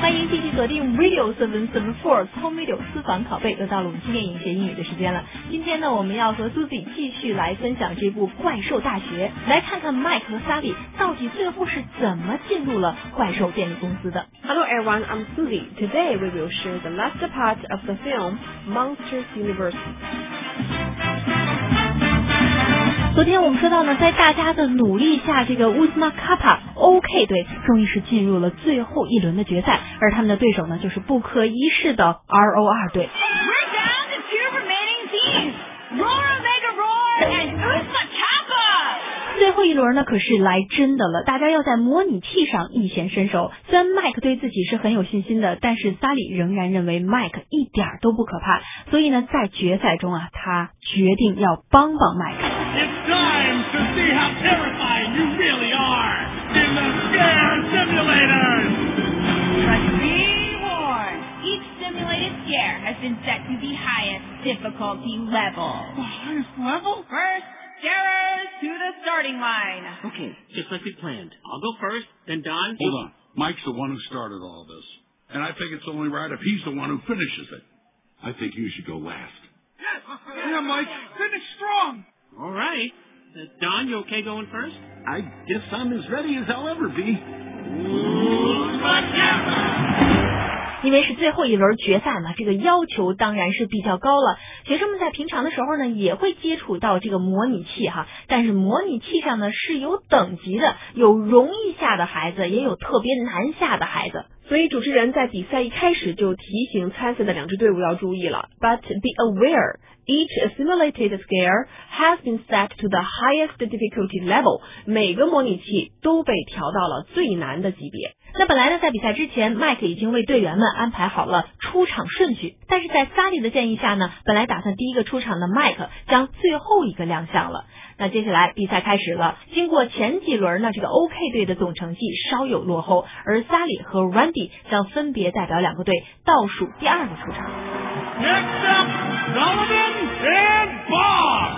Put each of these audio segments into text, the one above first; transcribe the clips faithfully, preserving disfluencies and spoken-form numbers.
欢迎继续锁定 Radio 七七四 聪 Radio 私房拷贝，又到了我们今天影学英语的时间了。今天呢，我们要和 Susie 继续来分享这部《怪兽大学》，来看看 Mike 和 Sally 到底最后是怎么进入了怪兽电力公司的。 Hello everyone, I'm Susie. Today we will share the last part of the film Monsters University. 昨天我们说到呢，在大家的努力下，这个 Uzma Kappa OK 队终于是进入了最后一轮的决赛，而他们的对手呢就是不可一世的 R O 二队。 We're down to two remaining teams. Roar Omega Roar and Uzma Kappa. 最后一轮呢可是来真的了，大家要在模拟器上一显身手。虽然 Mike 对自己是很有信心的，但是 Sally 仍然认为 Mike 一点都不可怕，所以呢在决赛中啊，他决定要帮帮 Mike。It's time to see how terrifying you really are in the scare simulators. But be warned, each simulated scare has been set to the highest difficulty level. The highest level? First, scarers to the starting line. Okay, just like we planned. I'll go first, then Don. Hold on. Mike's the one who started all this. And I think it's only right if he's the one who finishes it. I think you should go last. Yes! Yeah, Mike. Finish strong! All right. Uh, Don, you okay going first? I guess I'm as ready as I'll ever be. 因为是最后一轮决赛嘛，这个要求当然是比较高了。学生们在平常的时候呢，也会接触到这个模拟器哈，但是模拟器上呢是有等级的，有容易下的孩子，也有特别难下的孩子。 所以主持人在比赛一开始就提醒参赛的两支队伍要注意了。But be aware, each simulated scare has been set to the highest difficulty level. 每个模拟器都被调到了最难的级别。那本来呢，在比赛之前 ，Mike 已经为队员们安排好了出场顺序，但是在 Sally 的建议下呢，本来打算第一个出场的 Mike 将最后一个亮相了。那接下来比赛开始了，经过前几轮呢，这个 OK 队的总成绩稍有落后，而 Sally 和 Randy 将分别代表两个队倒数第二个出场。 Next up, Sullivan and Bob.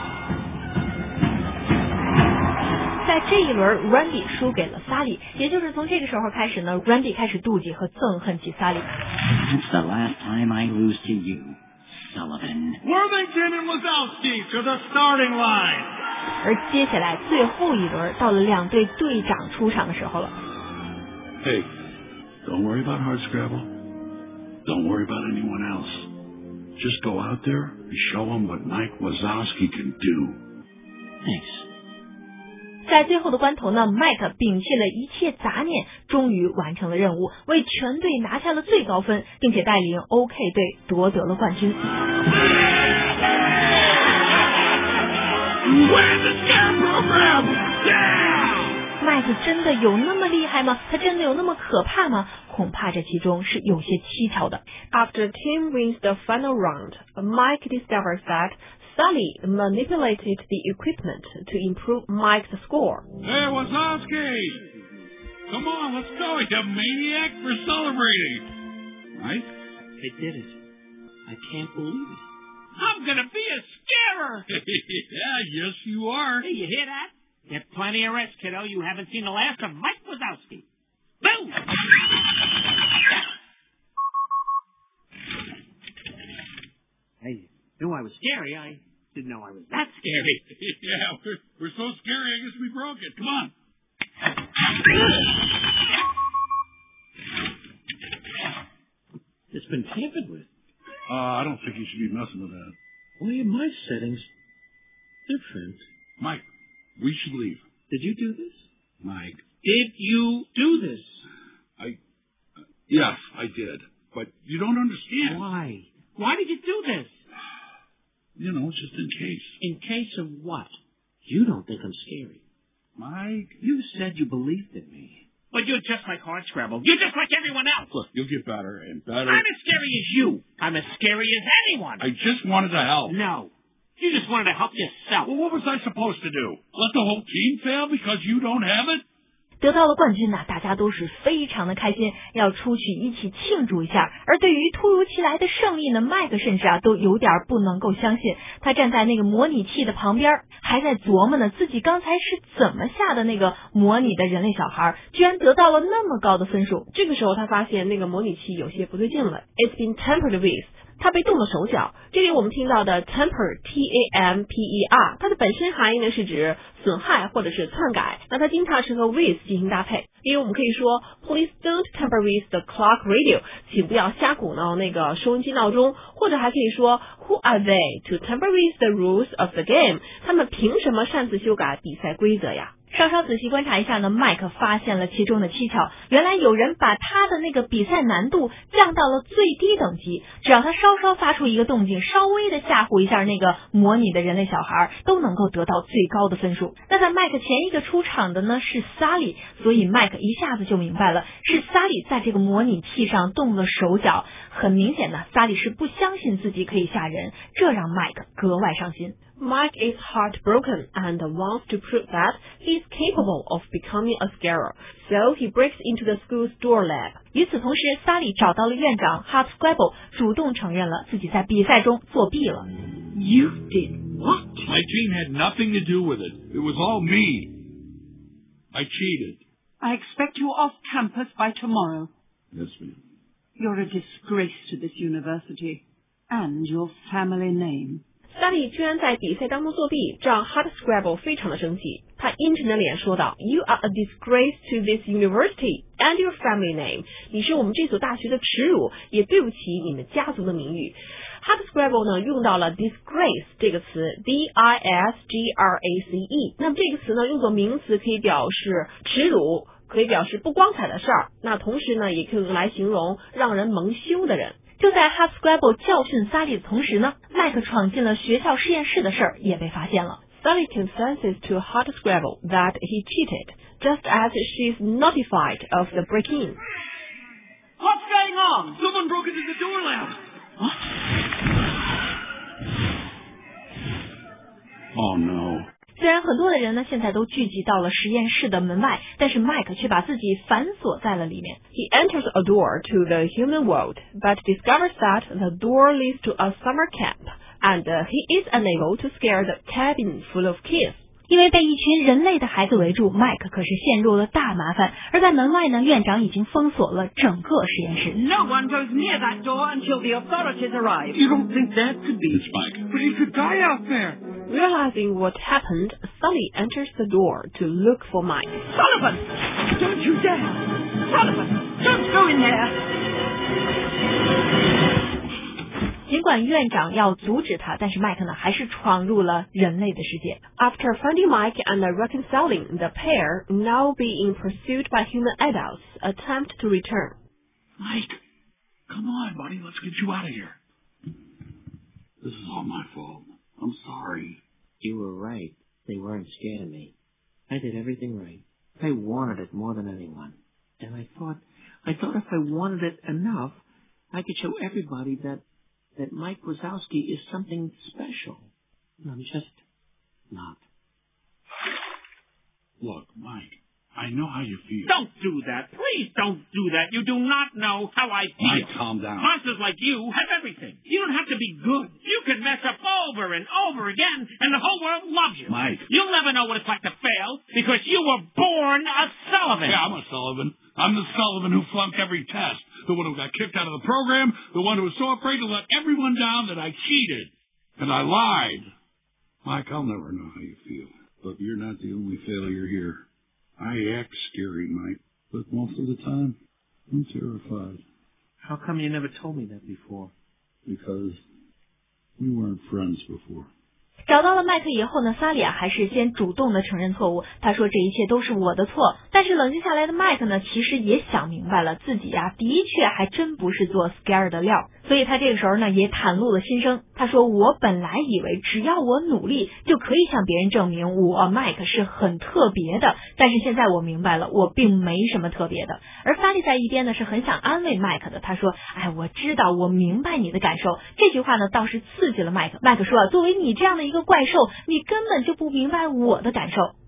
在这一轮 Randy 输给了 Sally， 也就是从这个时候开始呢 Randy 开始妒忌和憎恨起 Sally。 That's the last time I lose to you, Sullivan. Worthington and Wazowski to the starting line. 而接下来最后一轮到了两队队长出场的时候了。 Hey, don't worry about hardscrabble. Don't worry about anyone else. Just go out there and show them what Mike Wazowski can do. Thanks. 在最后的关头呢 Mike 摒弃了一切杂念，终于完成了任务，为全队拿下了最高分，并且带领 OK 队夺得了冠军。 Win the scare program! Yeah! Mike 真的有那么厉害吗？他真的有那么可怕吗？恐怕这其中是有些蹊跷的。 After team wins the final round, Mike discovers that Sally manipulated the equipment to improve Mike's score. Hey, Wazowski! Come on, let's go, you maniac, we're celebrating! Mike? I did it. I can't believe it. I'm gonna be a scarer! Yeah, yes you are. Hey, you hear that? Get plenty of rest, kiddo. You haven't seen the last of Mike Wazowski. Boom! I knew I was scary. I didn't know I was that scary. Yeah, we're, we're so scary, I guess we broke it. Come on. It's been tampered with. Uh, I don't think you should be messing with that. Why are my settings different? Mike, we should leave. Did you do this? Mike. Did you do this? I... Uh, yes, I did. But you don't understand. Why? Why did you do this? You know, just in case. In case of what? You don't think I'm scary. Mike. You said you believed in me. But you're just like Hardscrabble. You're just like everyone else. Look, you'll get better and better. I'm as scary as you. I'm as scary as anyone. I just wanted to help. No. You just wanted to help yourself. Well, what was I supposed to do? Let the whole team fail because you don't have it? 得到了冠军呢，大家都是非常的开心，要出去一起庆祝一下。而对于突如其来的胜利呢，麦克甚至啊都有点不能够相信。他站在那个模拟器的旁边，还在琢磨呢自己刚才是怎么下的那个模拟的人类小孩，居然得到了那么高的分数。 这个时候他发现那个模拟器有些不对劲了。It's been tampered with。他被动了手脚。这里我们听到的 temper T A M P E R， 它的本身含义呢是指损害或者是篡改，那它经常是和 with 进行搭配。因为我们可以说 Please don't tamper with the clock radio， 请不要瞎鼓捣那个收音机闹钟，或者还可以说 Who are they to tamper with the rules of the game？ 他们凭什么擅自修改比赛规则呀？ 稍稍仔细观察一下呢，麦克发现了其中的蹊跷。原来有人把他的那个比赛难度降到了最低等级，只要他稍稍发出一个动静，稍微的吓唬一下那个模拟的人类小孩，都能够得到最高的分数。那在麦克前一个出场的呢是萨利，所以麦克一下子就明白了，是萨利在这个模拟器上动了手脚。很明显呢，萨利是不相信自己可以吓人，这让麦克格外伤心。 Mike is heartbroken and wants to prove that he is capable of becoming a scarer, so he breaks into the school's door lab. 与此同时，萨利找到了院长 Hardscrabble， 主动承认了自己在比赛中作弊了。 You did what? My team had nothing to do with it. It was all me. I cheated. I expect you off campus by tomorrow. Yes, ma'am. You're a disgrace to this university and your family name. 萨利居然在比赛当中作弊，这让 Hardscrabble 非常的生气。他阴沉的脸说道 You are a disgrace to this university and your family name. 你是我们这所大学的耻辱，也对不起你们家族的名誉。Hardscrabble 呢用到了 disgrace 这个词 D I S G R A C E， 那么这个词呢用作名词可以表示耻辱，可以表示不光彩的事儿，那同时呢也可以用来形容让人蒙羞的人。 就在 Hardscrabble 教训萨利的同时呢，麦克闯进了学校实验室的事儿也被发现了。 Sally confesses to Hardscrabble that he cheated, just as she is notified of the break-in. What's going on? Someone broke into the door lab. What? Oh no. 虽然很多的人呢现在都聚集到了实验室的门外，但是麦克却把自己反锁在了里面。 He enters a door to the human world, but discovers that the door leads to a summer camp, and he is unable to scare the cabin full of kids. 因为被一群人类的孩子围住，麦克可是陷入了大麻烦。而在门外呢，院长已经封锁了整个实验室。 No one goes near that door until the authorities arrive. You don't think that could be? It's Mike. But he could die out there. Realizing what happened, Sully enters the door to look for Mike. Sullivan! Don't you dare! Sullivan! Don't go in there! 尽管院长要阻止他，但是麦克呢还是闯入了人类的世界。 After finding Mike and reconciling, the pair, now being pursued by human adults, attempt to return. Mike, come on, buddy. Let's get you out of here. This is all my fault. I'm sorry. You were right. They weren't scared of me. I did everything right. I wanted it more than anyone. And I thought, I thought if I wanted it enough, I could show everybody that that Mike Wazowski is something special. And I'm just not. Look, Mike, I know how you feel. Don't do that. Please don't do that. You do not know how I feel. Mike, calm down. Monsters like you have everything. You don't have to be good. You can mess up over and over again, and the whole world loves you. Mike. You'll never know what it's like to fail, because you were born a Sullivan. Yeah, I'm a Sullivan. I'm the Sullivan who flunked every test. The one who got kicked out of the program. The one who was so afraid to let everyone down that I cheated. And I lied. Mike, I'll never know how you feel. But you're not the only failure here. I act scary, Mike. But most of the time, I'm terrified. How come you never told me that before? Because we weren't friends before. 找到了麦克以后呢，萨里亚还是先主动的承认错误。他说这一切都是我的错。但是冷静下来的麦克呢，其实也想明白了，自己呀、啊、的确还真不是做 scare 的料。所以他这个时候呢，也袒露了心声。他说我本来以为只要我努力就可以向别人证明我麦克是很特别的，但是现在我明白了，我并没什么特别的。而萨利在一边呢是很想安慰麦克的。他说哎，我知道，我明白你的感受。这句话呢倒是刺激了麦克。麦克说作为你这样的一个怪兽，你根本就不明白我的感受。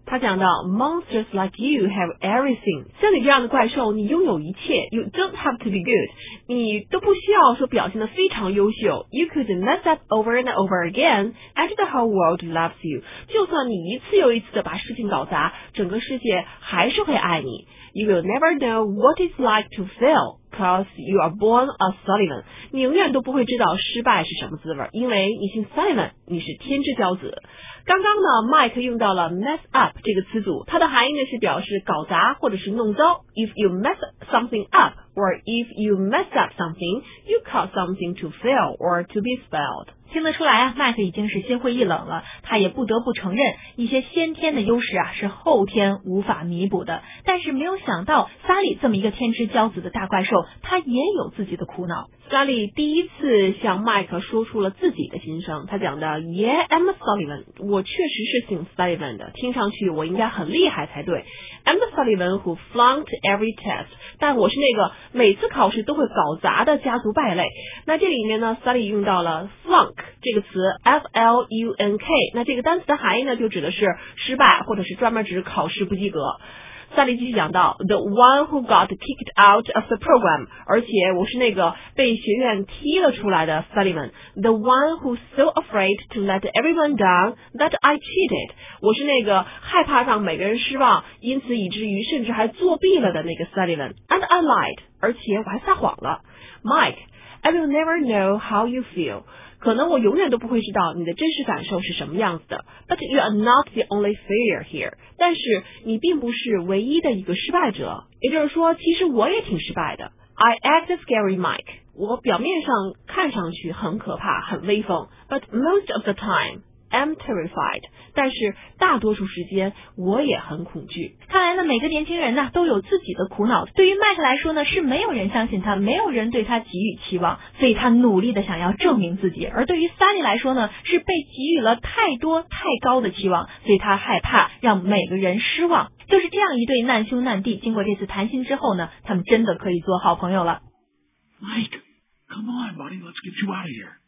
他讲到 Monsters like you have everything， 像你这样的怪兽，你拥有一切。You don't have to be good， 你都不需要说表现得非常优秀。You could mess up over and over again and the whole world loves you， 就算你一次又一次的把事情搞砸，整个世界还是会爱你。You will never know what it's like to fail because you are born a Sullivan， 你永远都不会知道失败是什么滋味，因为你姓 Sullivan， 你是天之骄子。刚刚呢 Mike 用到了 mess up 这个词组，它的含义呢是表示搞砸或者是弄糟。If you mess something up or if you mess up something, you cause something to fail or to be spoiled。 听得出来啊，麦克已经是心灰意冷了，他也不得不承认一些先天的优势啊是后天无法弥补的。但是没有想到萨利这么一个天之骄子的大怪兽，他也有自己的苦恼。 萨利第一次向麦克说出了自己的心声，他讲的 Yeah, I'm a Sullivan， 我确实是姓 Sullivan 的，听上去我应该很厉害才对。I'm the Sullivan who flunked every test， 但我是那个每次考试都会搞砸的家族败类。那这里面呢 Sully 用到了 flunk 这个词 F L U N K， 那这个单词的含义呢就指的是失败或者是专门指考试不及格。萨利继续讲到 The one who got kicked out of the program， 而且我是那个被学院踢了出来的 Sullivan。 The one who's so afraid to let everyone down that I cheated， 我是那个害怕让每个人失望，因此以至于甚至还作弊了的那个 Sullivan。 And I lied， 而且我还撒谎了。 Mike, I will never know how you feel，可能我永远都不会知道你的真实感受是什么样子的。But you are not the only failure here， 但是你并不是唯一的一个失败者。也就是说，其实我也挺失败的。I act scary Mike， 我表面上看上去很可怕，很威风。But most of the time I'm terrified， 但是大多数时间我也很恐惧。 看来呢，每个年轻人呢都有自己的苦恼。对于麦克来说呢，是没有人相信他，没有人对他给予期望，所以他努力的想要证明自己。而对于萨利来说呢，是被给予了太多太高的期望，所以他害怕让每个人失望。就是这样一对难兄难弟，经过这次谈心之后呢，他们真的可以做好朋友了。 Mike, come on, buddy, let's get you out of here.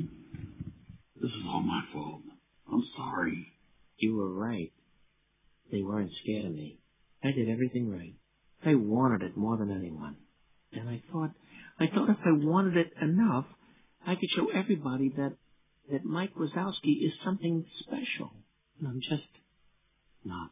This is all my fault. I'm sorry. You were right. They weren't scared of me. I did everything right. I wanted it more than anyone. And I thought, I thought if I wanted it enough, I could show everybody that, that Mike Wazowski is something special. And I'm just not.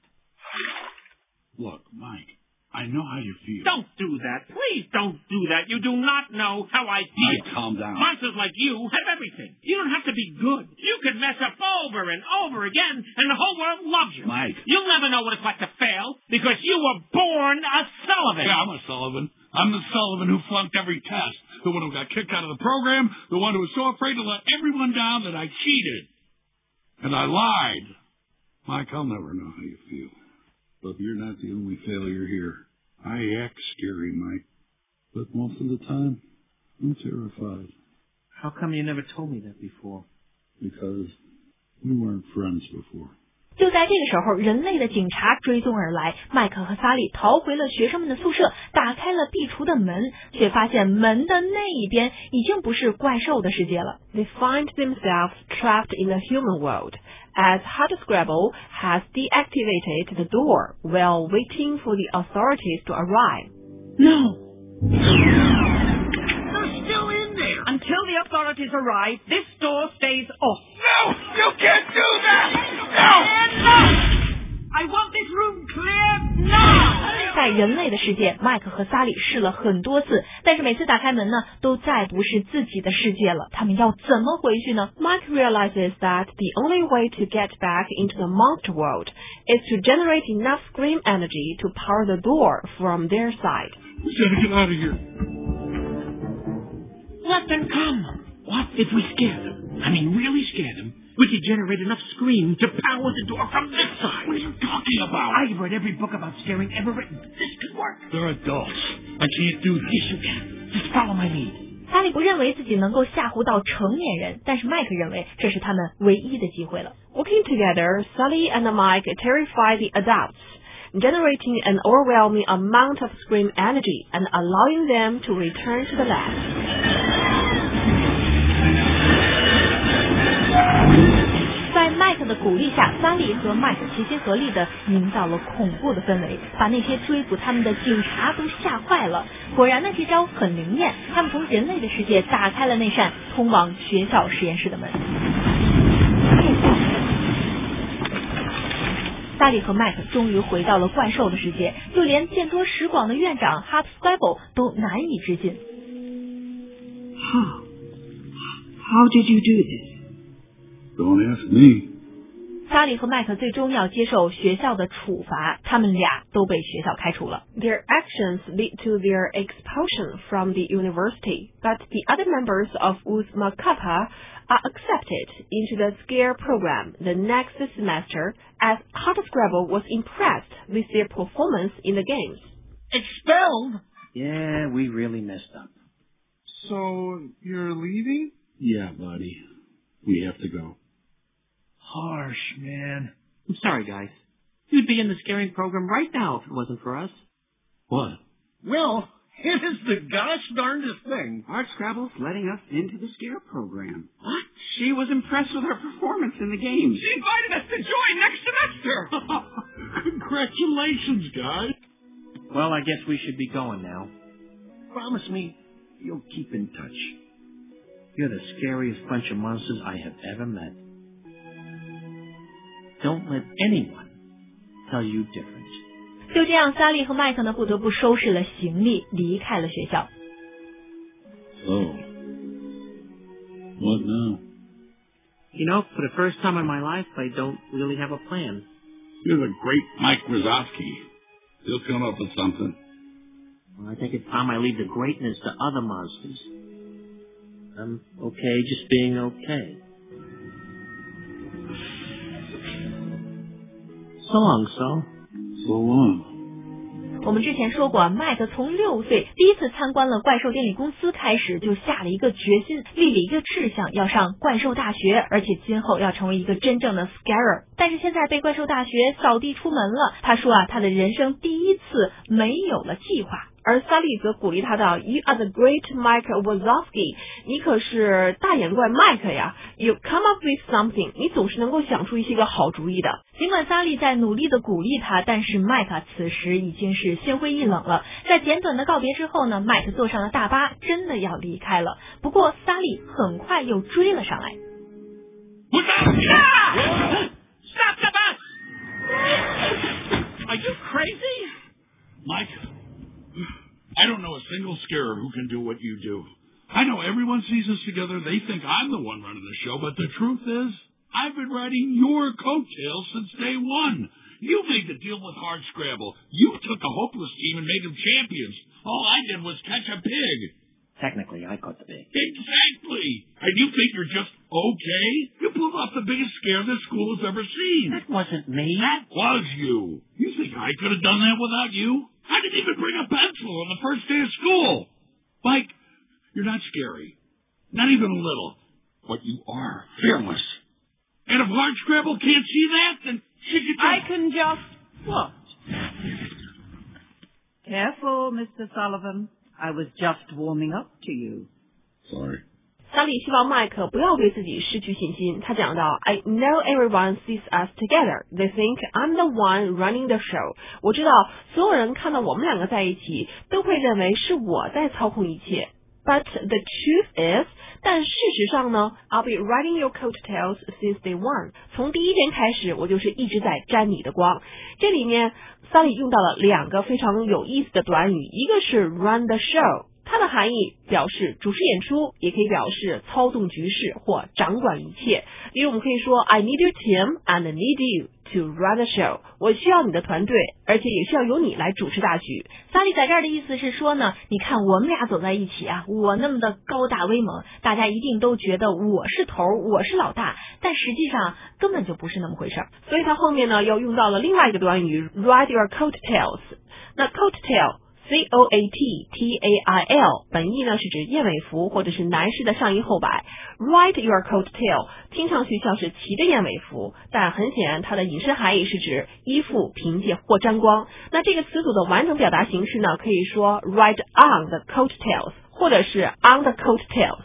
Look, Mike, I know how you feel. Don't do that. Please don't do that. You do not know how I feel. Mike, calm down. Monsters like you have everything. You don't have to be good. You can mess up over and over again, and the whole world loves you. Mike. You'll never know what it's like to fail, because you were born a Sullivan. Yeah, I'm a Sullivan. I'm the Sullivan who flunked every test. The one who got kicked out of the program. The one who was so afraid to let everyone down that I cheated. And I lied. Mike, I'll never know how you feel. But you're not the only failure here. I act scary, Mike. But most of the time, I'm terrified. How come you never told me that before? Because we weren't friends before. 就在这个时候，人类的警察追踪而来，麦克和萨利逃回了学生们的宿舍，打开了壁橱的门，却发现门的那一边已经不是怪兽的世界了。 They find themselves trapped in the human world, as Hardscrabble has deactivated the door while waiting for the authorities to arrive. No! They're still in there! Until the authorities arrive, this door stays off. No! You can't do that! No! I want this room cleared now! 在人类的世界，麦克和萨利试了很多次，但是每次打开门呢，都再不是自己的世界了。他们要怎么回去呢？ Mike realizes that the only way to get back into the monster world is to generate enough scream energy to power the door from their side. We gotta get out of here. Let them come. What if we scare them? I mean, really scare them? We could generate enough scream to power the door from this side. What are you talking about? I've read every book about scaring ever written. This could work. They're adults. I can't do this. Yes, you can. Just follow my lead. 萨利不认为自己能够吓唬到成年人，但是麦克认为这是他们唯一的机会了。 Working together, Sully and Mike terrify the adults, generating an overwhelming amount of scream energy and allowing them to return to the lab. 在麦克的鼓励下，萨利和麦克齐心合力地营造了恐怖的氛围，把那些追捕他们的警察都吓坏了。果然呢，这招很灵验，他们从人类的世界打开了那扇通往学校实验室的门。萨利和麦克终于回到了怪兽的世界，就连见多识广的院长 Hopscrabble 都难以置信。 How? How did you do this? Don't ask me. 萨利和麦克最终要接受学校的处罚，他们俩都被学校开除了。 Their actions lead to their expulsion from the university, but the other members of Uzma Kappa are accepted into the SCARE program the next semester, as Hopscrabble was impressed with their performance in the games. Expelled? Yeah, we really messed up. So, you're leaving? Yeah, buddy. We have to go. Harsh, man. I'm sorry, guys. You'd be in the scaring program right now if it wasn't for us. What? Well, it is the gosh darndest thing. Hopscrabble's letting us into the scare program. What? She was impressed with our performance in the games. She invited us to join next semester. Congratulations, guys. Well, I guess we should be going now. Promise me you'll keep in touch. You're the scariest bunch of monsters I have ever met. Don't let anyone tell you different. 就这样，萨利和麦克呢不得不收拾了行李，离开了学校。 So, what now? You know, for the first time in my life, I don't really have a plan. You're the great Mike Wazowski. He'll come up with something. Well, I think it's time I leave the greatness to other monsters. I'm okay just being okay. So long, so. So long. 我们之前说过，麦克从六岁第一次参观了怪兽电力公司开始，就下了一个决心，立了一个志向，要上怪兽大学，而且今后要成为一个真正的 scarer。但是现在被怪兽大学扫地出门了。他说啊，他的人生第一次没有了计划。 而萨利则鼓励他道 You are the great Mike Wazowski. 你可是大眼怪麦克呀 You come up with something. 你总是能够想出一些个好主意的。 尽管萨利在努力的鼓励他，但是麦克此时已经是心灰意冷了。在简短的告别之后呢，麦克坐上了大巴，真的要离开了。不过萨利很快又追了上来。 Stop the bus! Are you crazy? Mike, I don't know a single scarer who can do what you do. I know everyone sees us together. They think I'm the one running the show, but the truth is, I've been riding your coattails since day one. You made the deal with Hardscrabble. You took a hopeless team and made them champions. All I did was catch a pig. Technically, I caught the pig. Exactly. And you think you're just okay? You pulled off the biggest scare this school has ever seen. That wasn't me. That was you. You think I could have done that without you? I didn't even bring a pencil on the first day of school. Mike, you're not scary. Not even a little. But you are fearless. And if Hardscrabble can't see that, then she can... I can just... What? Careful, Mister Sullivan. I was just warming up to you. Sorry. 萨利希望麦克不要对自己失去信心。他讲到 I know everyone sees us together. They think I'm the one running the show. 我知道所有人看到我们两个在一起，都会认为是我在操控一切。But the truth is, 但事实上呢 I'll be riding your coattails since day one. 从第一天开始，我就是一直在沾你的光。这里面萨利用到了两个非常有意思的短语，一个是 run the show。它的含义表示主持演出，也可以表示操纵局势或掌管一切。例如我们可以说 I need your team and I need you to run the show. 我需要你的团队，而且也需要由你来主持大局。 萨利在这儿的意思是说呢，你看我们俩走在一起啊，我那么的高大威猛，大家一定都觉得我是头，我是老大，但实际上根本就不是那么回事儿。 所以他后面呢又用到了另外一个短语 ride your coattails. 那 coattail C O A T T A I L 本意呢是指燕尾服或者是男士的上衣后摆。Ride your coattail 听上去像是骑着燕尾服，但很显然它的引申含义是指依附、凭借或沾光。那这个词组的完整表达形式呢，可以说 ride on the coattails 或者是 on the coattails。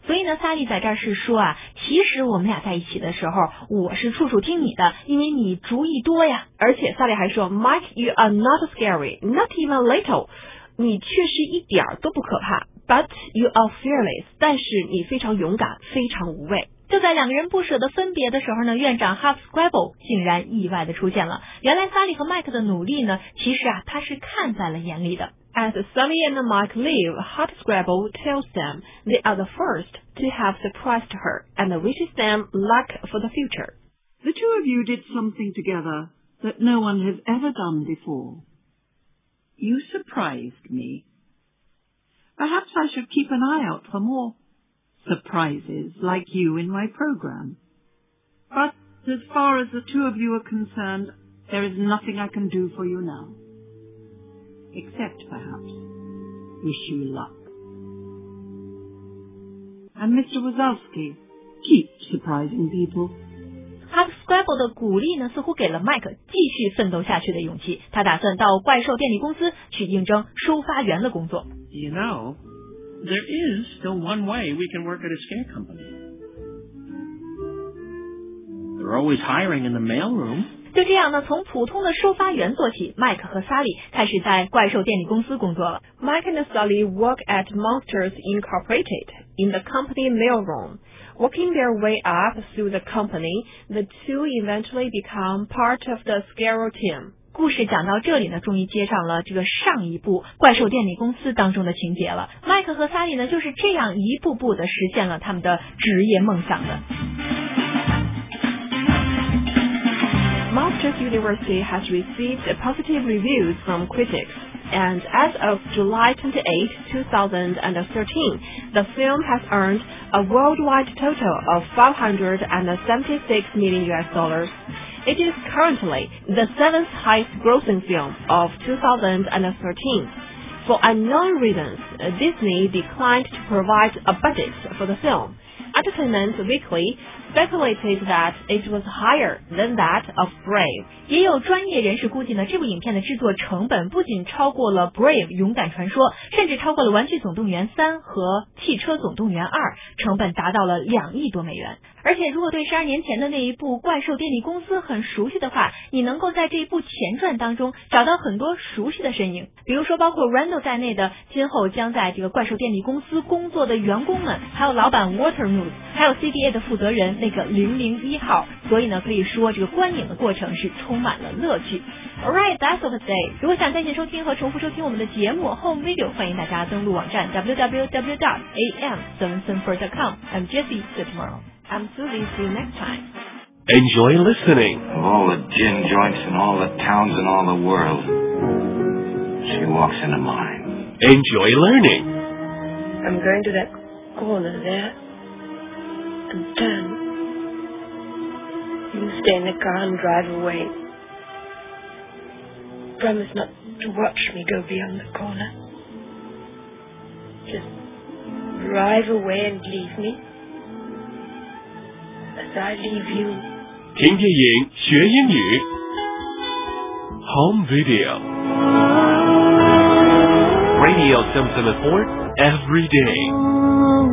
所以呢，萨莉在这儿是说啊，其实我们俩在一起的时候，我是处处听你的，因为你主意多呀。 而且萨莉还说 Mike, you are not scary, not even little. 你确实一点都不可怕 ，but you are fearless. 但是你非常勇敢，非常无畏。 就在两个人不舍得分别的时候呢，院长 Hardscrabble 竟然意外的出现了。原来萨莉和麦克的努力呢，其实啊，他是看在了眼里的。 As Sally and Mike leave, Hardscrabble tells them they are the first to have surprised her and wishes them luck for the future. The two of you did something together that no one has ever done before. You surprised me. Perhaps I should keep an eye out for more surprises like you in my program. But as far as the two of you are concerned, there is nothing I can do for you now. Except, perhaps, wish you luck. And Mister Wazowski, keep surprising people. Hardscrabble 的鼓励呢，似乎给了麦克继续奋斗下去的勇气。他打算到怪兽电力公司去应征收发员的工作。 You know, there is still one way we can work at a scare company. They're always hiring in the mailroom. 就这样呢，从普通的收发员做起，麦克和萨莉开始在怪兽电力公司工作了。 Mike and Sully work at Monsters Incorporated in the company mailroom. Working their way up through the company, the two eventually become part of the Scare team. 故事讲到这里呢，终于接上了这个上一部怪兽电力公司当中的情节了。麦克和萨莉呢，就是这样一步步的实现了他们的职业梦想的。 Monsters University has received positive reviews from critics, and as of July twenty-eighth, twenty thirteen, the film has earned a worldwide total of five hundred seventy-six million U S dollars. It is currently the seventh highest grossing film of two thousand thirteen. For unknown reasons, Disney declined to provide a budget for the film. Entertainment Weekly speculated that it was higher than that of Brave. 也有专业人士估计呢，这部影片的制作成本不仅超过了 Brave 勇敢传说，甚至超过了玩具总动员三和汽车总动员二，成本达到了两亿多美元。而且如果对十二年前的那一部怪兽电力公司很熟悉的话，你能够在这一部前传当中找到很多熟悉的身影，比如说包括 Randall 在内的今后将在这个怪兽电力公司工作的员工们，还有老板 Watermoose， 还有 C D A 的负责人那个零零一号。所以呢，可以说这个观影的过程是充满了乐趣。Alright, that's all for today. 如果想在线收听和重复收听我们的节目 Home Video， 欢迎大家登录网站 double-u double-u double-u dot a m seven seven four dot com. I'm Jessie. See you tomorrow. I'm Susie. See you next time. Enjoy listening. Of all the gin joints in all the towns in all the world, she walks into mine. Enjoy learning. I'm going to that corner there and turn. You stay in the car and drive away. Promise not to watch me go beyond the corner. Just drive away and leave me as I leave you. 听电影学英语 Home Video Radio seven seven four every day.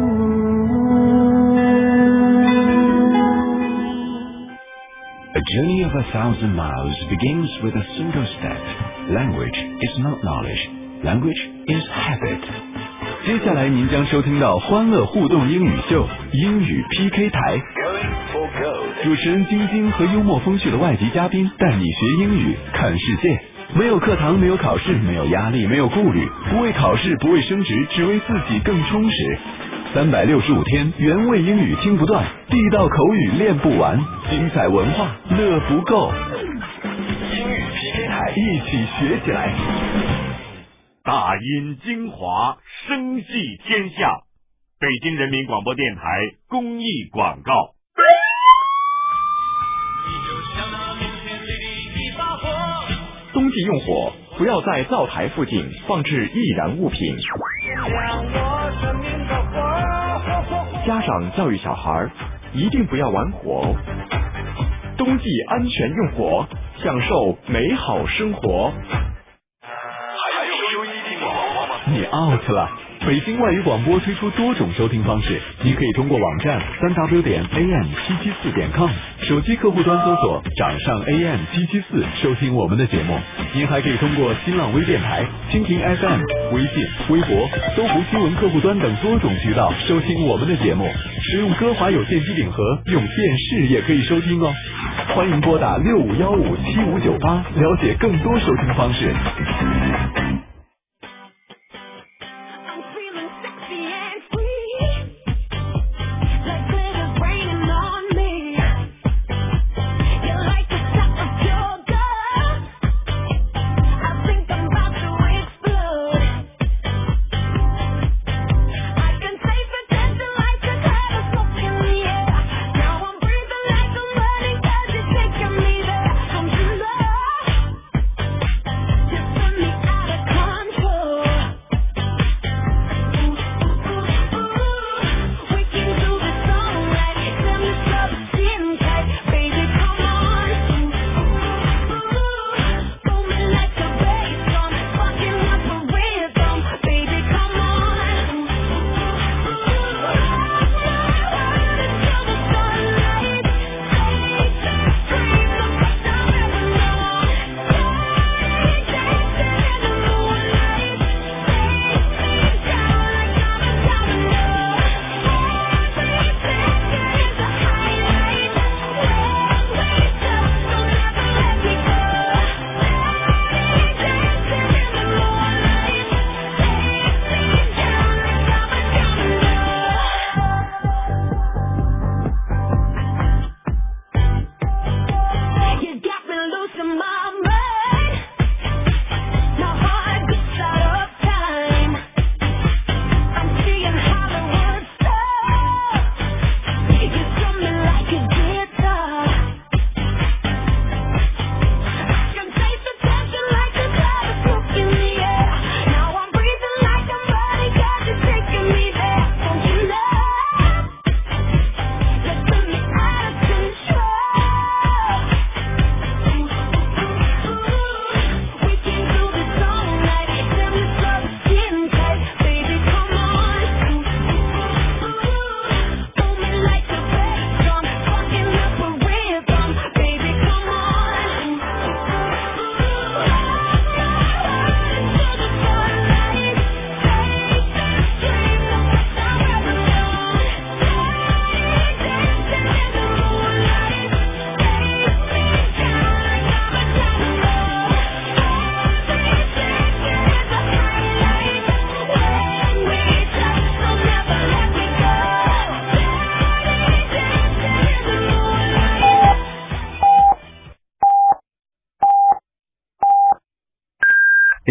A journey of a thousand miles begins with a single step. Language is not knowledge. Language is habit. 接下来您将收听到欢乐互动英语秀英语 P K 台，主持人晶晶和幽默风趣的外籍嘉宾带你学英语看世界。没有课堂，没有考试，没有压力，没有顾虑，不为考试，不为升职，只为自己更充实。三百六十五天，原味英语听不断，地道口语练不完，精彩文化乐不够。英语 P K 台，一起学起来。 大音精华，声戏天下。北京人民广播电台公益广告。冬季用火，不要在灶台附近放置易燃物品。家长教育小孩，一定不要玩火哦。冬季安全用火，享受美好生活。还有收音听广播吗？你 out 了。北京外语广播推出多种收听方式，您可以通过网站三 w 点 a m 七七四点 com， 手机客户端搜索掌上 A M 七七四收听我们的节目。您还可以通过新浪微电台、蜻蜓 F M、微信、微博、搜狐新闻客户端等多种渠道收听我们的节目。使用歌华有线机顶盒，用电视也可以收听哦。欢迎拨打六五幺五七五九八，了解更多收听方式。 I'm feeling sexy and